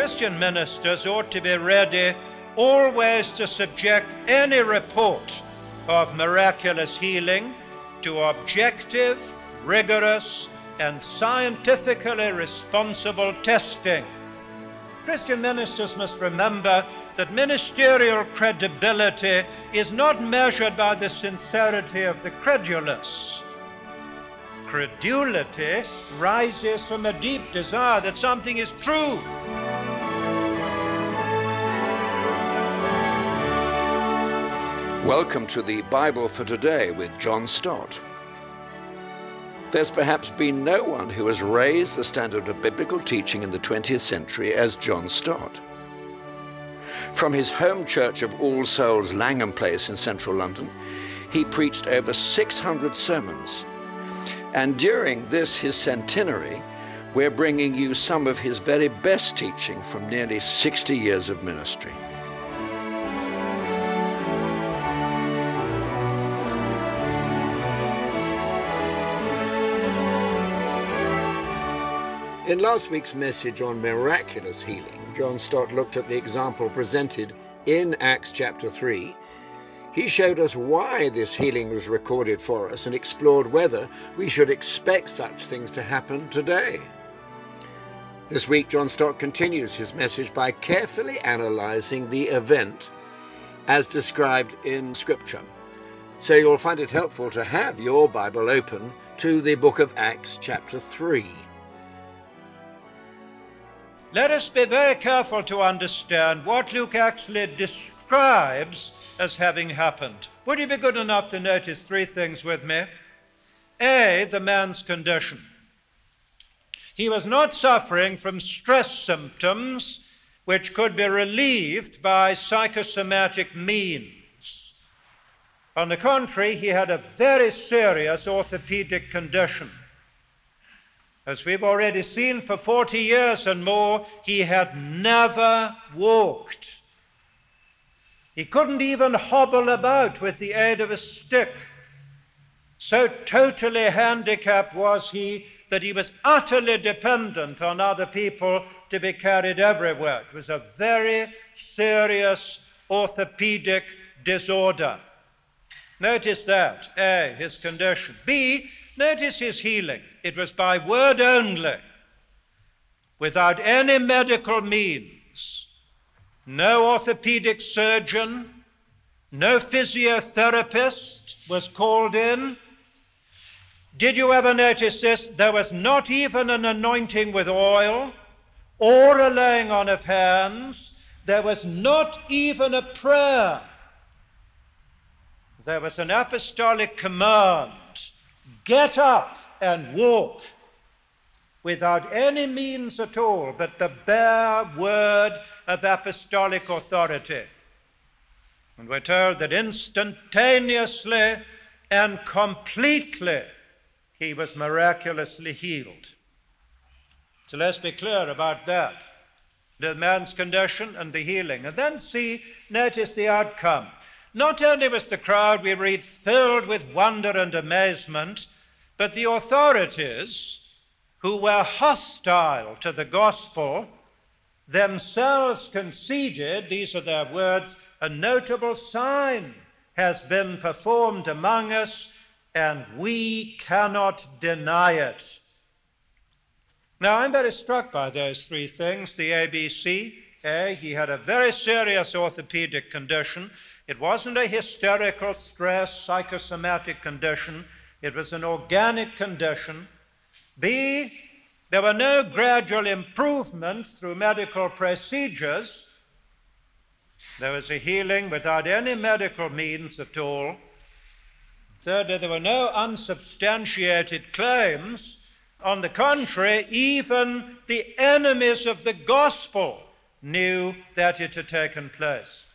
Christian ministers ought to be ready always to subject any report of miraculous healing to objective, rigorous, and scientifically responsible testing. Christian ministers must remember that ministerial credibility is not measured by the sincerity of the credulous. Credulity rises from a deep desire that something is true. Welcome to the Bible for Today with John Stott. There's perhaps been no one who has raised the standard of biblical teaching in the 20th century as John Stott. From his home church of All Souls, Langham Place in central London, he preached over 600 sermons. And during this, his centenary, we're bringing you some of his very best teaching from nearly 60 years of ministry. In last week's message on miraculous healing, John Stott looked at the example presented in Acts chapter 3. He showed us why this healing was recorded for us and explored whether we should expect such things to happen today. This week, John Stott continues his message by carefully analyzing the event as described in Scripture. So you'll find it helpful to have your Bible open to the book of Acts chapter 3. Let us be very careful to understand what Luke actually describes as having happened. Would you be good enough to notice three things with me? A, the man's condition. He was not suffering from stress symptoms which could be relieved by psychosomatic means. On the contrary, he had a very serious orthopedic condition. As we've already seen, for 40 years and more, he had never walked. He couldn't even hobble about with the aid of a stick. So totally handicapped was he that he was utterly dependent on other people to be carried everywhere. It was a very serious orthopedic disorder. Notice that, A, his condition. B, notice his healing. It was by word only, without any medical means. No orthopedic surgeon, no physiotherapist was called in. Did you ever notice this? There was not even an anointing with oil or a laying on of hands. There was not even a prayer. There was an apostolic command: get up and walk, without any means at all but the bare word of apostolic authority. And we're told that instantaneously and completely he was miraculously healed. So let's be clear about that, the man's condition and the healing. And then notice the outcome. Not only was the crowd, we read, filled with wonder and amazement, but the authorities, who were hostile to the gospel, themselves conceded, these are their words, a notable sign has been performed among us, and we cannot deny it. Now, I'm very struck by those three things, the ABC. A, he had a very serious orthopedic condition. It wasn't a hysterical, stress, psychosomatic condition. It was an organic condition. B, there were no gradual improvements through medical procedures. There was a healing without any medical means at all. Thirdly, there were no unsubstantiated claims. On the contrary, even the enemies of the gospel knew that it had taken place.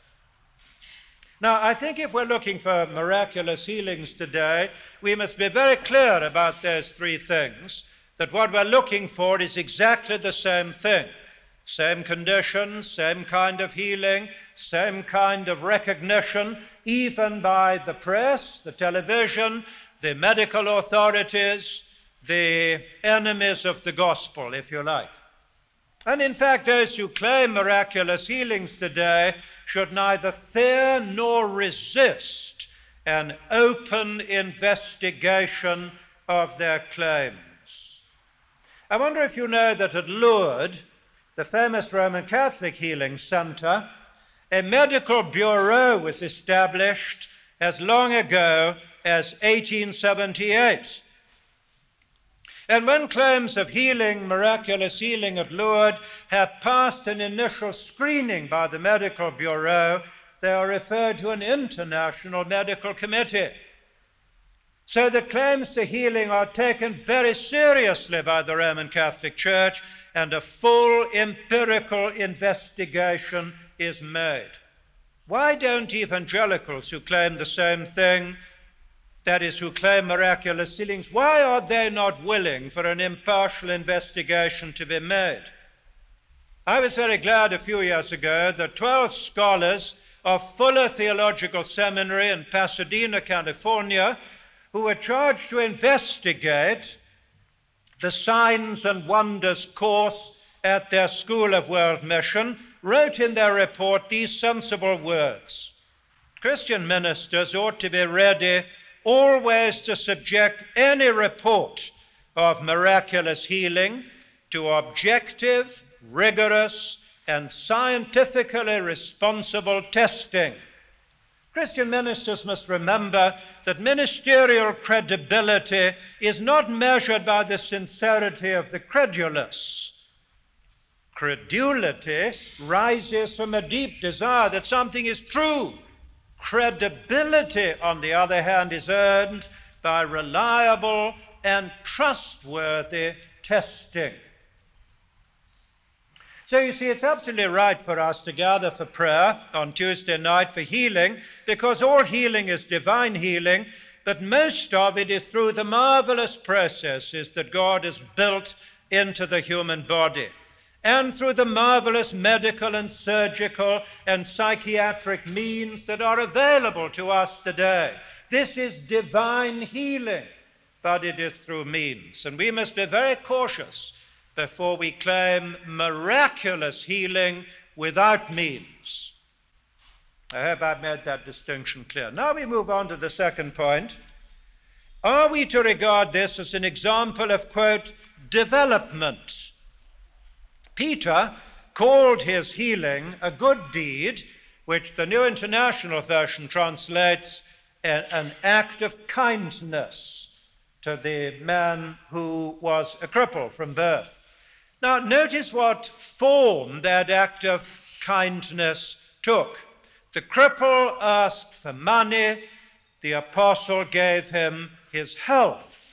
Now, I think if we're looking for miraculous healings today, we must be very clear about those three things, that what we're looking for is exactly the same thing. Same conditions, same kind of healing, same kind of recognition, even by the press, the television, the medical authorities, the enemies of the gospel, if you like. And in fact, those who claim miraculous healings today should neither fear nor resist an open investigation of their claims. I wonder if you know that at Lourdes, the famous Roman Catholic Healing Center, a medical bureau was established as long ago as 1878. And when claims of healing, miraculous healing at Lourdes, have passed an initial screening by the medical bureau, they are referred to an international medical committee. So the claims to healing are taken very seriously by the Roman Catholic Church, and a full empirical investigation is made. Why don't evangelicals who claim the same thing, that is, who claim miraculous healings, why are they not willing for an impartial investigation to be made? I was very glad a few years ago that 12 scholars of Fuller Theological Seminary in Pasadena, California, who were charged to investigate the Signs and Wonders course at their School of World Mission, wrote in their report these sensible words: Christian ministers ought to be ready always to subject any report of miraculous healing to objective, rigorous, and scientifically responsible testing. Christian ministers must remember that ministerial credibility is not measured by the sincerity of the credulous. Credulity rises from a deep desire that something is true. Credibility, on the other hand, is earned by reliable and trustworthy testing. So you see, it's absolutely right for us to gather for prayer on Tuesday night for healing, because all healing is divine healing, but most of it is through the marvelous processes that God has built into the human body, and through the marvelous medical and surgical and psychiatric means that are available to us today. This is divine healing, but it is through means. And we must be very cautious before we claim miraculous healing without means. I hope I've made that distinction clear. Now we move on to the second point. Are we to regard this as an example of, quote, development? Peter called his healing a good deed, which the New International Version translates an act of kindness to the man who was a cripple from birth. Now, notice what form that act of kindness took. The cripple asked for money. The apostle gave him his health.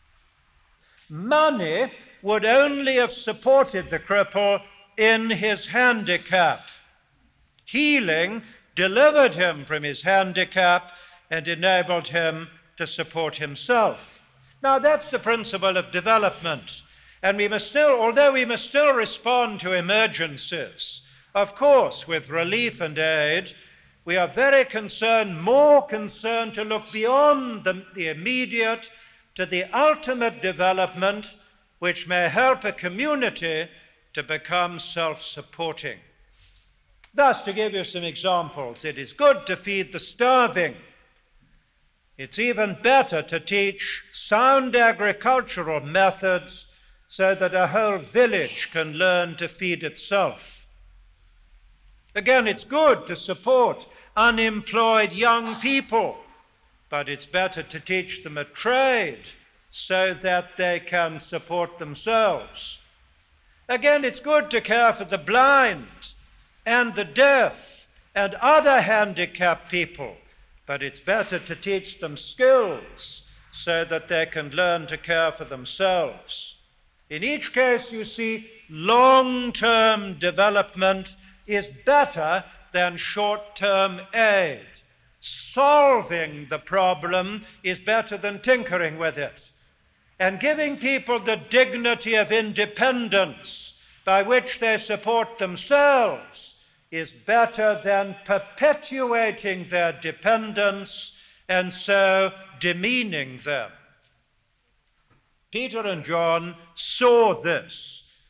Money would only have supported the cripple in his handicap. Healing delivered him from his handicap and enabled him to support himself. Now, that's the principle of development. And we must still, although we must still respond to emergencies, of course, with relief and aid, we are very concerned, more concerned to look beyond the immediate to the ultimate development, which may help a community to become self-supporting. Thus, to give you some examples, it is good to feed the starving. It's even better to teach sound agricultural methods so that a whole village can learn to feed itself. Again, it's good to support unemployed young people, but it's better to teach them a trade so that they can support themselves. Again, it's good to care for the blind and the deaf and other handicapped people, but it's better to teach them skills so that they can learn to care for themselves. In each case, you see, long-term development is better than short-term aid. Solving the problem is better than tinkering with it. And giving people the dignity of independence by which they support themselves is better than perpetuating their dependence and so demeaning them. Peter and John saw this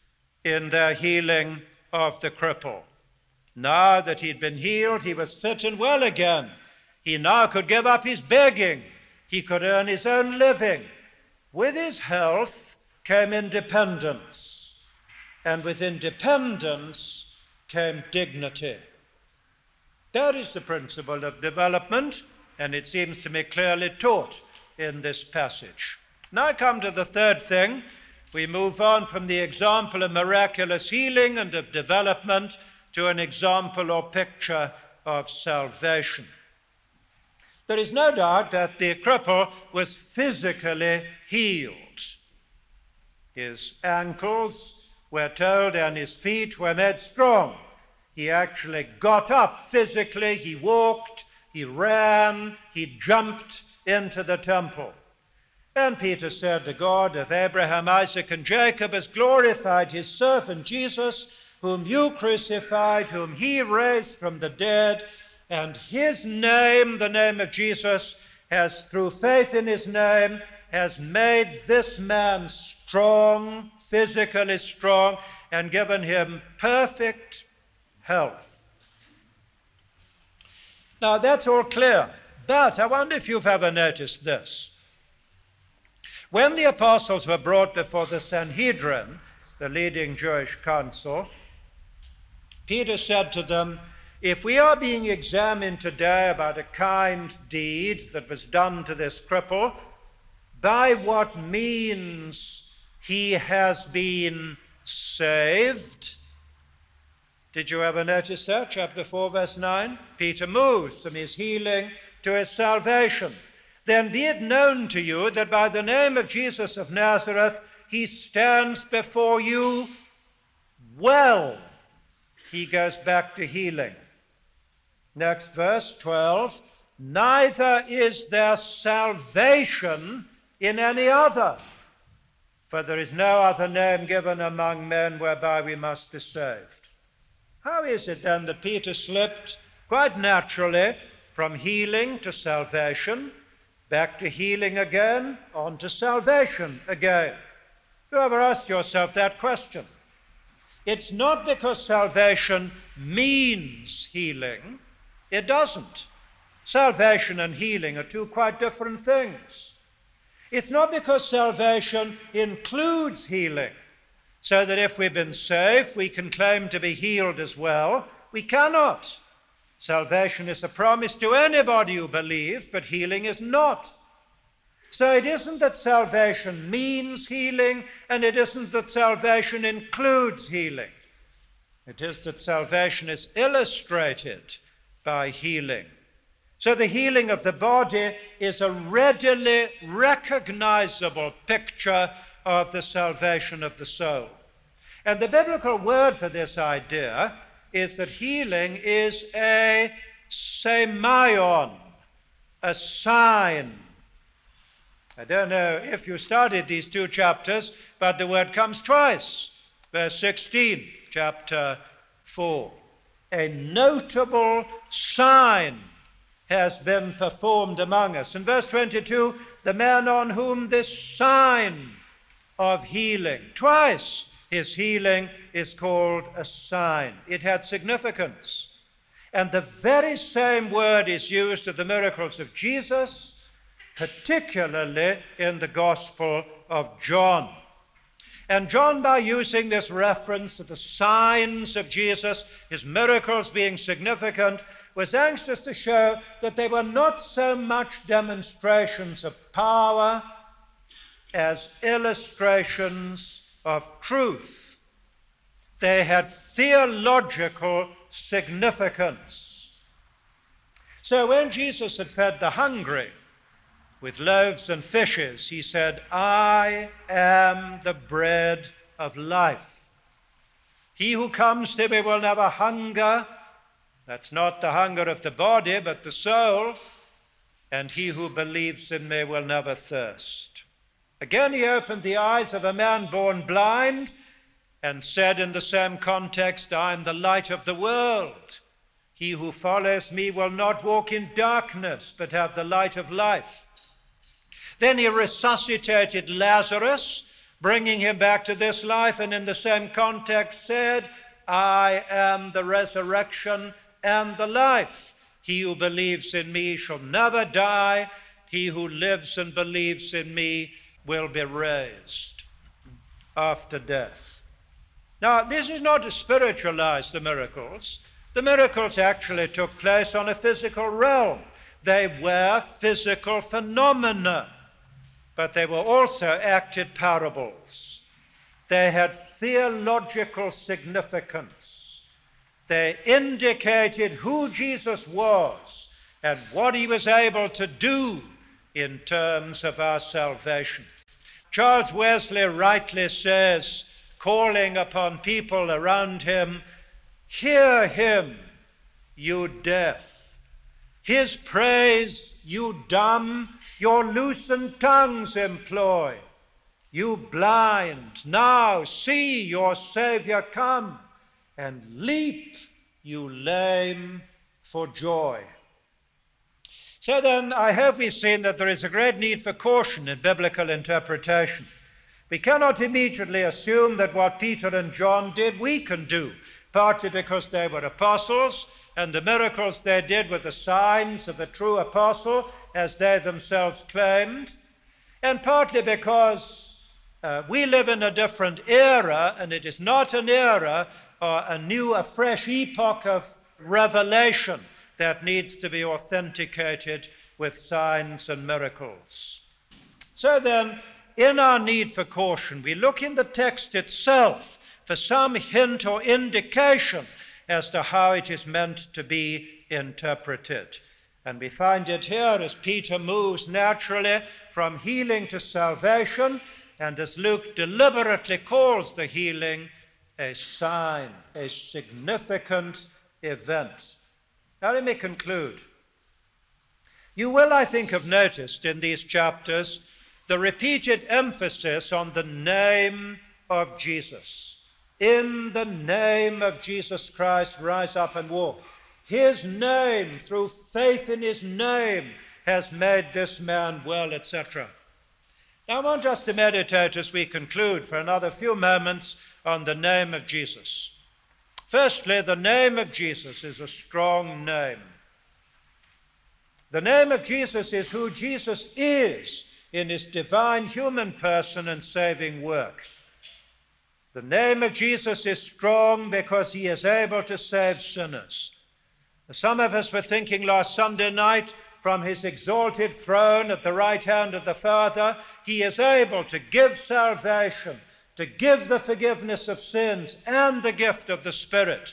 in their healing of the cripple. Now that he'd been healed, he was fit and well again. He now could give up his begging. He could earn his own living. With his health came independence, and with independence came dignity. That is the principle of development, and it seems to me clearly taught in this passage. Now I come to the third thing. We move on from the example of miraculous healing and of development to an example or picture of salvation. There is no doubt that the cripple was physically healed. His ankles, we're told, and his feet were made strong. He actually got up physically, he walked, he ran, he jumped into the temple. And Peter said, "The God of Abraham, Isaac, and Jacob has glorified his servant Jesus, whom you crucified, whom he raised from the dead, and his name, the name of Jesus, has, through faith in his name, has made this man strong, physically strong, and given him perfect health." Now that's all clear, but I wonder if you've ever noticed this. When the apostles were brought before the Sanhedrin, the leading Jewish council, Peter said to them, "If we are being examined today about a kind deed that was done to this cripple, by what means he has been saved." Did you ever notice that? Chapter 4, verse 9. Peter moves from his healing to his salvation. "Then be it known to you that by the name of Jesus of Nazareth, he stands before you well." He goes back to healing. Next verse, 12. "Neither is there salvation in any other, for there is no other name given among men whereby we must be saved." How is it then that Peter slipped quite naturally from healing to salvation, back to healing again, on to salvation again? You ever asked yourself that question? It's not because salvation means healing. It doesn't. Salvation and healing are two quite different things. It's not because salvation includes healing, so that if we've been saved, we can claim to be healed as well. We cannot. Salvation is a promise to anybody who believes, but healing is not. So it isn't that salvation means healing, and it isn't that salvation includes healing. It is that salvation is illustrated by healing. So the healing of the body is a readily recognizable picture of the salvation of the soul. And the biblical word for this idea is that healing is a semeion, a sign. I don't know if you studied these two chapters, but the word comes twice. Verse 16, chapter 4. A notable sign has been performed among us. In verse 22, the man on whom this sign of healing, twice his healing is called a sign. It had significance. And the very same word is used of the miracles of Jesus, particularly in the Gospel of John. And John, by using this reference to the signs of Jesus, his miracles being significant, was anxious to show that they were not so much demonstrations of power as illustrations of truth. They had theological significance. So when Jesus had fed the hungry with loaves and fishes, he said, "I am the bread of life. He who comes to me will never hunger." That's not the hunger of the body, but the soul. "And he who believes in me will never thirst." Again, he opened the eyes of a man born blind and said in the same context, "I am the light of the world. He who follows me will not walk in darkness, but have the light of life." Then he resuscitated Lazarus, bringing him back to this life, and in the same context said, I am the resurrection and the life. He who believes in me shall never die. He who lives and believes in me will be raised after death. Now, this is not to spiritualize the miracles. The miracles actually took place on a physical realm. They were physical phenomena, but they were also acted parables. They had theological significance. They indicated who Jesus was and what he was able to do in terms of our salvation. Charles Wesley rightly says, calling upon people around him, hear him, you deaf. His praise, you dumb, your loosened tongues employ. You blind, now see your Savior come, and leap, you lame, for joy. So then, I hope we've seen that there is a great need for caution in biblical interpretation. We cannot immediately assume that what Peter and John did, we can do, partly because they were apostles, and the miracles they did were the signs of a true apostle, as they themselves claimed, and partly because we live in a different era, and it is not an era or a fresh epoch of revelation that needs to be authenticated with signs and miracles. So then, in our need for caution, we look in the text itself for some hint or indication as to how it is meant to be interpreted. And we find it here as Peter moves naturally from healing to salvation, and as Luke deliberately calls the healing a sign, a significant event. Now let me conclude. You will, I think, have noticed in these chapters the repeated emphasis on the name of Jesus. In the name of Jesus Christ, rise up and walk. His name, through faith in his name, has made this man well, etc. Now I want us to meditate as we conclude for another few moments on the name of Jesus. Firstly, the name of Jesus is a strong name. The name of Jesus is who Jesus is in his divine human person and saving work. The name of Jesus is strong because he is able to save sinners. Some of us were thinking last Sunday night, from his exalted throne at the right hand of the Father, he is able to give salvation, to give the forgiveness of sins and the gift of the Spirit.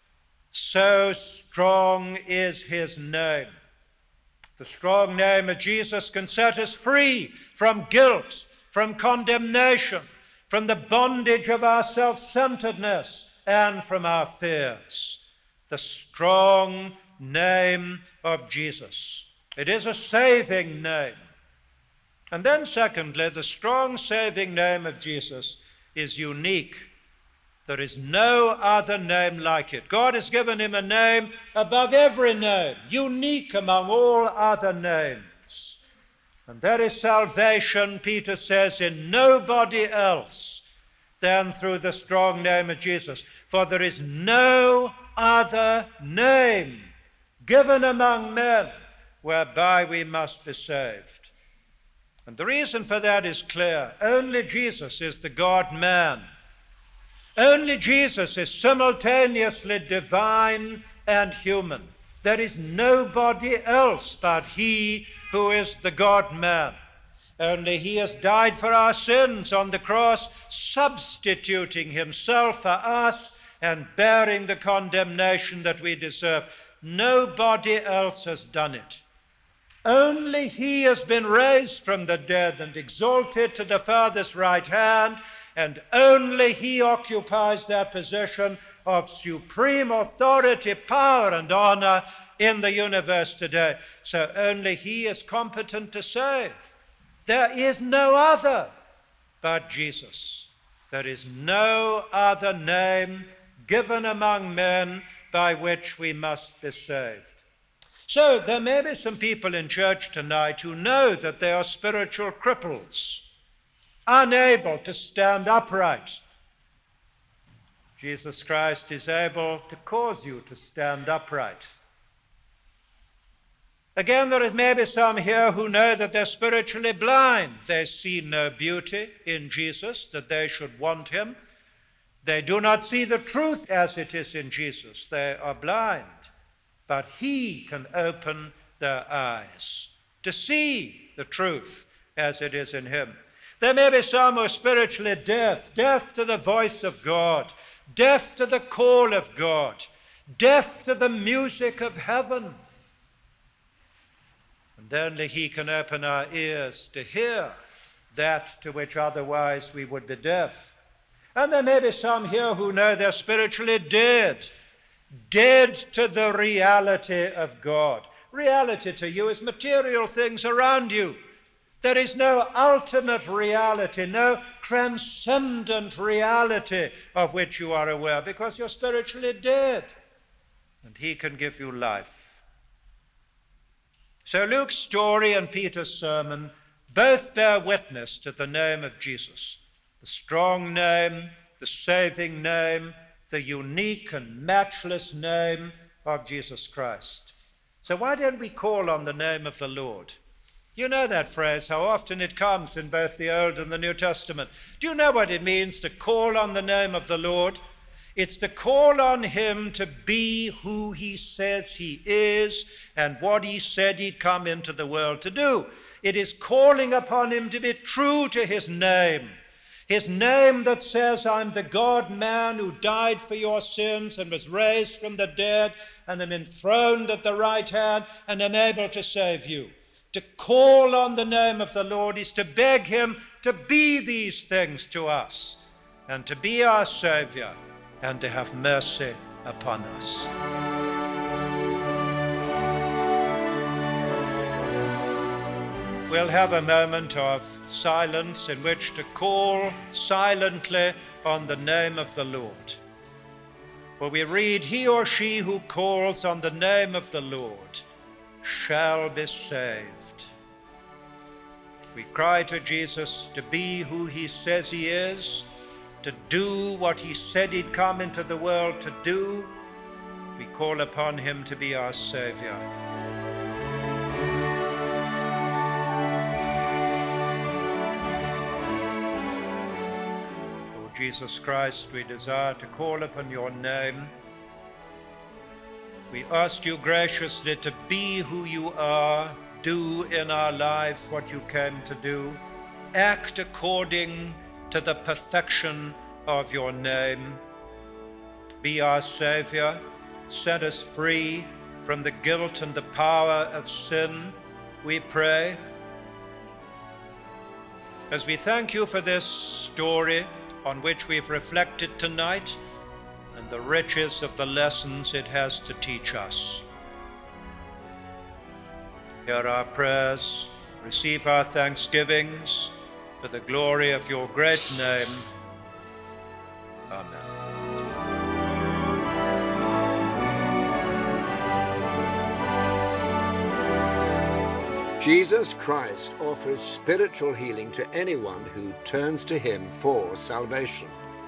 So strong is his name. The strong name of Jesus can set us free from guilt, from condemnation, from the bondage of our self-centeredness, and from our fears. The strong name of Jesus. It is a saving name. And then secondly, the strong saving name of Jesus is unique. There is no other name like it. God has given him a name above every name, unique among all other names. And there is salvation, Peter says, in nobody else than through the strong name of Jesus. For there is no other name given among men whereby we must be saved. And the reason for that is clear. Only Jesus is the God-man. Only Jesus is simultaneously divine and human. There is nobody else but he who is the God-man. Only he has died for our sins on the cross, substituting himself for us and bearing the condemnation that we deserve. Nobody else has done it. Only he has been raised from the dead and exalted to the Father's right hand, and only he occupies that position of supreme authority, power, and honor in the universe today. So only he is competent to save. There is no other but Jesus. There is no other name given among men by which we must be saved. So there may be some people in church tonight who know that they are spiritual cripples. unable to stand upright. Jesus Christ is able to cause you to stand upright. Again, there may be some here who know that they're spiritually blind. They see no beauty in Jesus, that they should want him. They do not see the truth as it is in Jesus. They are blind. But he can open their eyes to see the truth as it is in him. There may be some who are spiritually deaf, deaf to the voice of God, deaf to the call of God, deaf to the music of heaven. And only he can open our ears to hear that to which otherwise we would be deaf. And there may be some here who know they're spiritually dead, dead to the reality of God. Reality to you is material things around you. There is no ultimate reality, no transcendent reality of which you are aware, because you're spiritually dead. And he can give you life. So Luke's story and Peter's sermon both bear witness to the name of Jesus, the strong name, the saving name, the unique and matchless name of Jesus Christ. So why don't we call on the name of the Lord? You know that phrase, how often it comes in both the Old and the New Testament. Do you know what it means to call on the name of the Lord? It's to call on him to be who he says he is and what he said he'd come into the world to do. It is calling upon him to be true to his name that says, I'm the God-man who died for your sins and was raised from the dead and am enthroned at the right hand and am able to save you. To call on the name of the Lord is to beg him to be these things to us and to be our Savior and to have mercy upon us. We'll have a moment of silence in which to call silently on the name of the Lord. For we read, he or she who calls on the name of the Lord shall be saved. We cry to Jesus to be who he says he is, to do what he said he'd come into the world to do. We call upon him to be our Savior. Lord Jesus Christ, we desire to call upon your name. We ask you graciously to be who you are, do in our lives what you came to do, act according to the perfection of your name. Be our Savior, set us free from the guilt and the power of sin, we pray. As we thank you for this story on which we've reflected tonight, and the riches of the lessons it has to teach us. Hear our prayers, receive our thanksgivings for the glory of your great name. Amen. Jesus Christ offers spiritual healing to anyone who turns to him for salvation.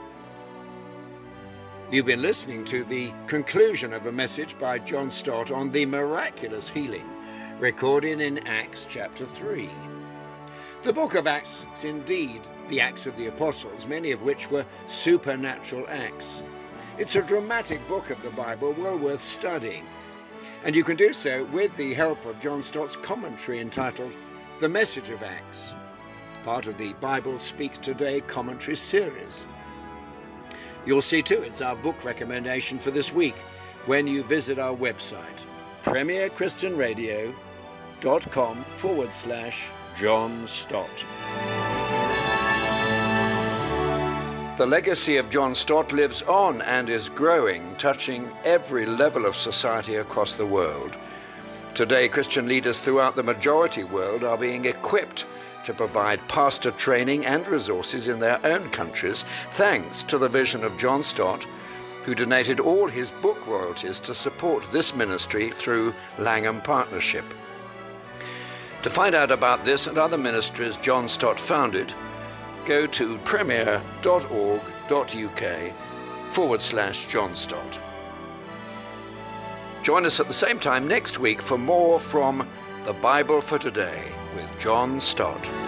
You've been listening to the conclusion of a message by John Stott on the miraculous healing, recorded in Acts chapter 3. The book of Acts is indeed the Acts of the Apostles, many of which were supernatural acts. It's a dramatic book of the Bible, well worth studying, and you can do so with the help of John Stott's commentary entitled The Message of Acts, part of the Bible Speaks Today commentary series. You'll see too it's our book recommendation for this week when you visit our website, premierchristianradio.com/John Stott. The legacy of John Stott lives on and is growing, touching every level of society across the world. Today, Christian leaders throughout the majority world are being equipped to provide pastor training and resources in their own countries, thanks to the vision of John Stott, who donated all his book royalties to support this ministry through Langham Partnership. To find out about this and other ministries John Stott founded, go to premier.org.uk/John Stott. Join us at the same time next week for more from The Bible for Today with John Stott.